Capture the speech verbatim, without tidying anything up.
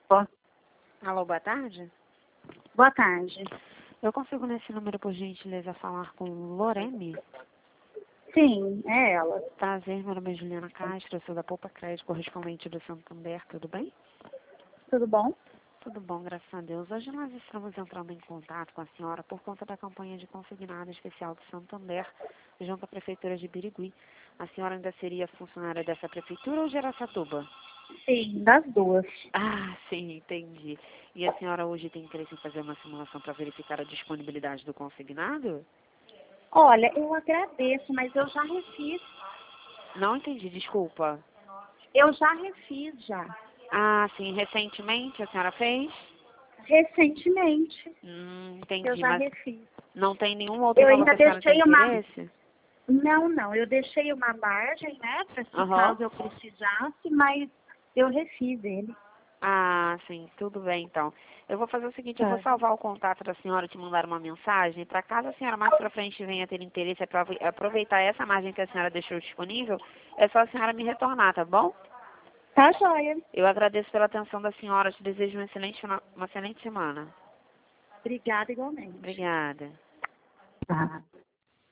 Ó, Alô, boa tarde. boa tarde. Eu consigo nesse número, por gentileza, falar com Lorene? Sim, é ela. Prazer, meu nome é Juliana Castro, eu sou da Poupa Crédito, correspondente do Santander, tudo bem? Tudo bom? Tudo bom, graças a Deus. Hoje nós estamos entrando em contato com a senhora por conta da campanha de consignado especial do Santander, junto à Prefeitura de Birigui. A senhora ainda seria funcionária dessa prefeitura ou de Araçatuba? Sim, das duas. Ah, sim, entendi. E a senhora hoje tem interesse em fazer uma simulação para verificar a disponibilidade do consignado? Olha, eu agradeço, mas eu já refiz. Não entendi, desculpa. Eu já refiz já. Ah, sim, recentemente a senhora fez? Recentemente. Hum, Eu entendi, já mas refiz. não tem nenhum outro Eu valor que ainda a senhora tem deixei uma. interesse? Não, não. Eu deixei uma margem, né? Pra se Aham. caso eu precisasse, mas eu refiz ele. Ah, sim, tudo bem então. Eu vou fazer o seguinte, eu vou Tá. salvar o contato da senhora e te mandar uma mensagem, para caso a senhora mais pra frente venha ter interesse em aproveitar essa margem que a senhora deixou disponível, é só a senhora me retornar, tá bom? Tá joia. Eu agradeço pela atenção da senhora, te desejo uma excelente, fina- uma excelente semana. Obrigada igualmente. Obrigada. Tá.